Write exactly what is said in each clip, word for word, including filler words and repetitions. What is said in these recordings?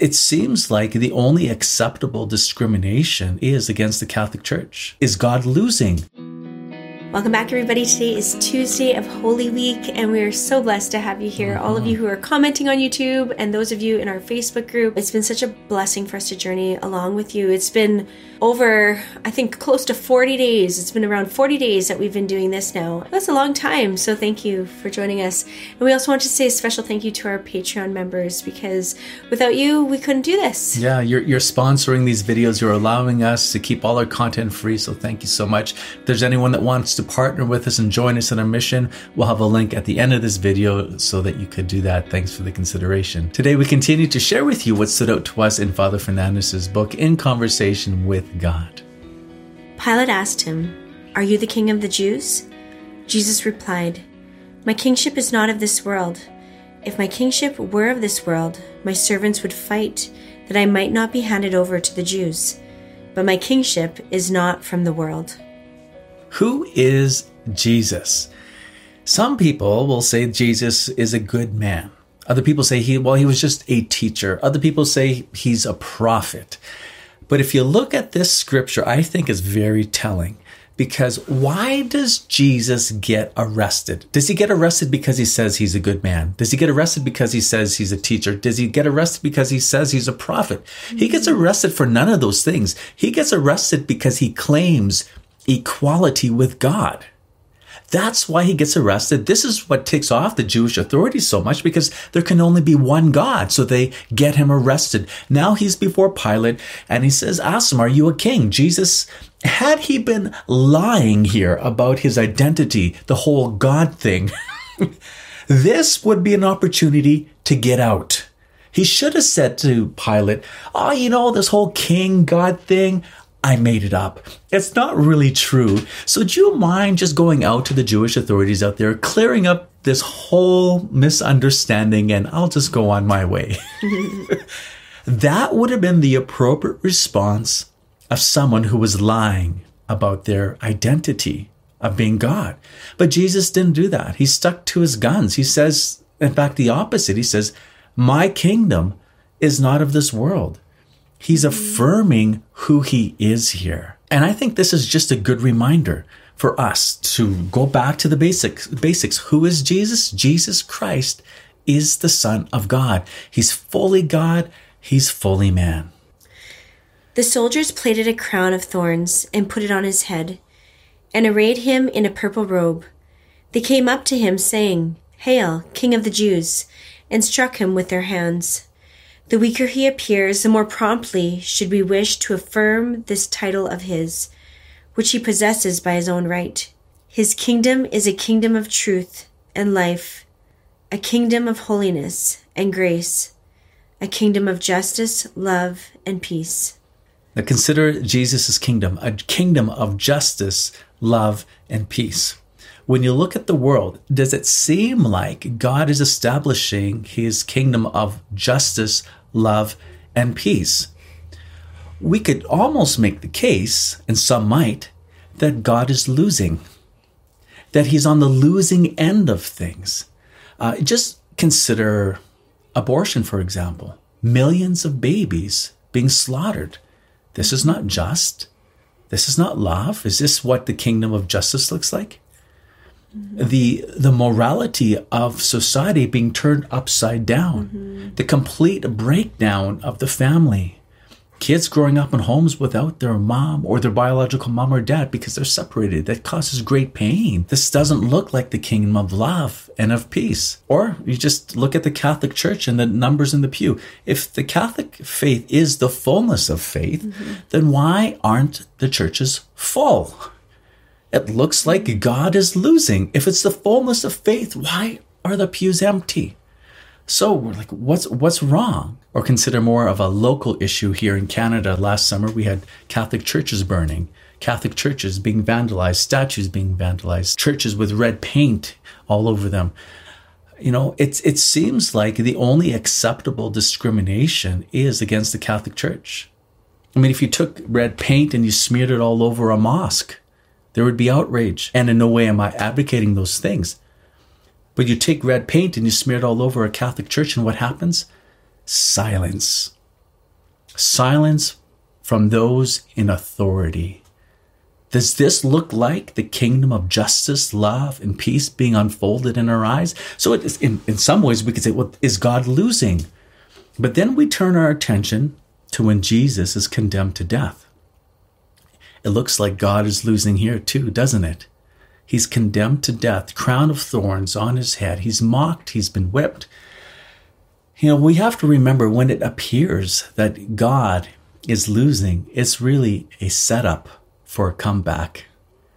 it seems like the only acceptable discrimination is against the Catholic Church. Is God losing? Welcome back, everybody. Today is Tuesday of Holy Week, and we are so blessed to have you here. Mm-hmm. All of you who are commenting on YouTube and those of you in our Facebook group. It's been such a blessing for us to journey along with you. It's been over, I think, close to forty days. It's been around forty days that we've been doing this now. That's a long time, so thank you for joining us. And we also want to say a special thank you to our Patreon members, because without you, we couldn't do this. Yeah, you're, you're sponsoring these videos. You're allowing us to keep all our content free, so thank you so much. If there's anyone that wants to partner with us and join us in our mission, we'll have a link at the end of this video so that you could do that. Thanks for the consideration. Today, we continue to share with you what stood out to us in Father Fernandez's book, In Conversation with God. Pilate asked him, "Are you the king of the Jews?" Jesus replied, "My kingship is not of this world. If my kingship were of this world, my servants would fight that I might not be handed over to the Jews. But my kingship is not from the world." Who is Jesus? Some people will say Jesus is a good man. Other people say he, well, he was just a teacher. Other people say he's a prophet. But if you look at this scripture, I think it's very telling. Because why does Jesus get arrested? Does he get arrested because he says he's a good man? Does he get arrested because he says he's a teacher? Does he get arrested because he says he's a prophet? Mm-hmm. He gets arrested for none of those things. He gets arrested because he claims equality with God. That's why he gets arrested. This is what ticks off the Jewish authorities so much, because there can only be one God. So they get him arrested. Now he's before Pilate and he says, ask him, are you a king? Jesus, had he been lying here about his identity, the whole God thing, this would be an opportunity to get out. He should have said to Pilate, oh, you know, this whole king God thing, I made it up. It's not really true. So do you mind just going out to the Jewish authorities out there, clearing up this whole misunderstanding, and I'll just go on my way? That would have been the appropriate response of someone who was lying about their identity of being God. But Jesus didn't do that. He stuck to his guns. He says, in fact, the opposite. He says, my kingdom is not of this world. He's affirming who he is here. And I think this is just a good reminder for us to go back to the basics. Basics. Who is Jesus? Jesus Christ is the Son of God. He's fully God. He's fully man. The soldiers plaited a crown of thorns and put it on his head, and arrayed him in a purple robe. They came up to him, saying, "Hail, King of the Jews," and struck him with their hands. The weaker he appears, the more promptly should we wish to affirm this title of his, which he possesses by his own right. His kingdom is a kingdom of truth and life, a kingdom of holiness and grace, a kingdom of justice, love, and peace. Now consider Jesus' kingdom, a kingdom of justice, love, and peace. When you look at the world, does it seem like God is establishing his kingdom of justice, love, and peace? We could almost make the case, and some might, that God is losing, that he's on the losing end of things. Uh, just consider abortion, for example. Millions of babies being slaughtered. This is not just. This is not love. Is this what the kingdom of justice looks like? The the morality of society being turned upside down, mm-hmm. the complete breakdown of the family, kids growing up in homes without their mom or their biological mom or dad because they're separated. That causes great pain. This doesn't look like the kingdom of love and of peace. Or you just look at the Catholic Church and the numbers in the pew. If the Catholic faith is the fullness of faith, mm-hmm. then why aren't the churches full? It looks like God is losing. If it's the fullness of faith, why are the pews empty? So we're like, what's what's wrong? Or consider more of a local issue here in Canada. Last summer, we had Catholic churches burning, Catholic churches being vandalized, statues being vandalized, churches with red paint all over them. You know, it's it seems like the only acceptable discrimination is against the Catholic Church. I mean, if you took red paint and you smeared it all over a mosque, there would be outrage. And in no way am I advocating those things. But you take red paint and you smear it all over a Catholic church, and what happens? Silence. silence from those in authority. Does this look like the kingdom of justice, love, and peace being unfolded in our eyes? So it is, in, in some ways we could say, well, is God losing? But then we turn our attention to when Jesus is condemned to death. It looks like God is losing here too, doesn't it? He's condemned to death, crown of thorns on his head. He's mocked, he's been whipped. You know, we have to remember when it appears that God is losing, it's really a setup for a comeback.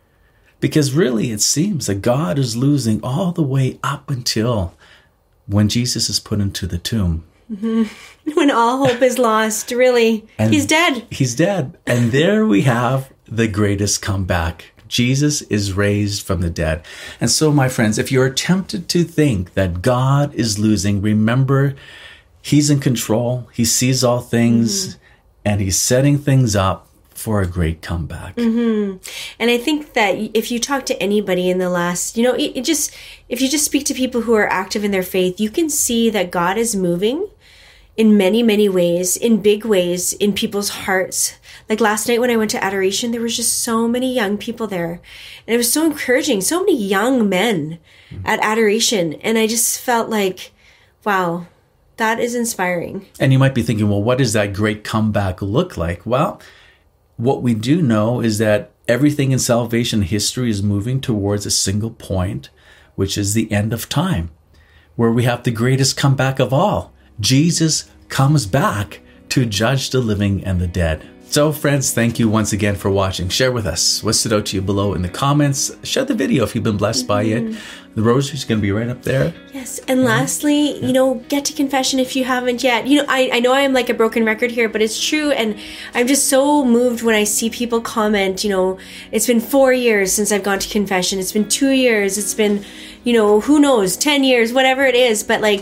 Because really it seems that God is losing all the way up until when Jesus is put into the tomb. Mm-hmm. When all hope is lost, really. And he's dead. He's dead. And there we have the greatest comeback. Jesus is raised from the dead. And so, my friends, if you're tempted to think that God is losing, remember he's in control. He sees all things, mm-hmm. and he's setting things up for a great comeback. Mm-hmm. And I think that if you talk to anybody in the last, you know, it, it just, if you just speak to people who are active in their faith, you can see that God is moving in many, many ways, in big ways, in people's hearts. Like last night when I went to adoration, there was just so many young people there. And it was so encouraging, so many young men mm-hmm. at adoration. And I just felt like, wow, that is inspiring. And you might be thinking, well, what does that great comeback look like? Well, what we do know is that everything in salvation history is moving towards a single point, which is the end of time, where we have the greatest comeback of all. Jesus comes back to judge the living and the dead. So, friends, thank you once again for watching. Share with us what stood out to you below in the comments. Share the video if you've been blessed by it. The rosary is going to be right up there. Yes. And lastly, you know, get to confession if you haven't yet. You know, I, I know I'm like a broken record here, but it's true. And I'm just so moved when I see people comment, you know, it's been four years since I've gone to confession. It's been two years. It's been, you know, who knows, ten years, whatever it is. But like,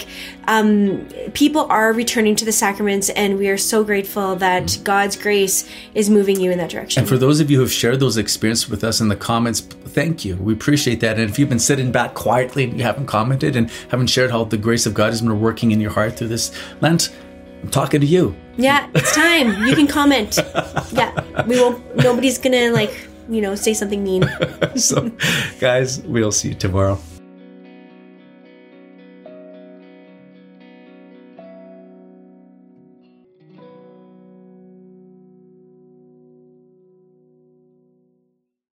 um, people are returning to the sacraments, and we are so grateful that mm-hmm. God's grace is moving you in that direction. And for those of you who have shared those experiences with us in the comments, thank you. We appreciate that. And if you've been sitting back quietly and you haven't commented and haven't shared how the grace of God has been working in your heart through this Lent, I'm talking to you. Yeah, it's time. You can comment. Yeah, we won't, nobody's gonna like, you know, say something mean. So, guys, we'll see you tomorrow.